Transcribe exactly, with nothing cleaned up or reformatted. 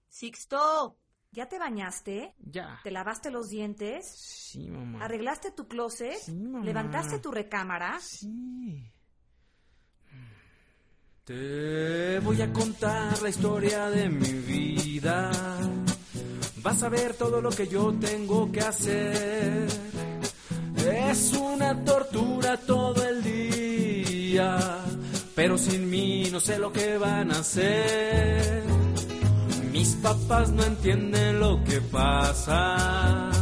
Sixto, ¿ya te bañaste? Ya. ¿Te lavaste los dientes? Sí, mamá. ¿Arreglaste tu closet? Sí, mamá. ¿Levantaste tu recámara? Sí. Te voy a contar la historia de mi vida. Vas a ver todo lo que yo tengo que hacer. Es una tortura todo el día, pero sin mí no sé lo que van a hacer. Mis papás no entienden lo que pasa.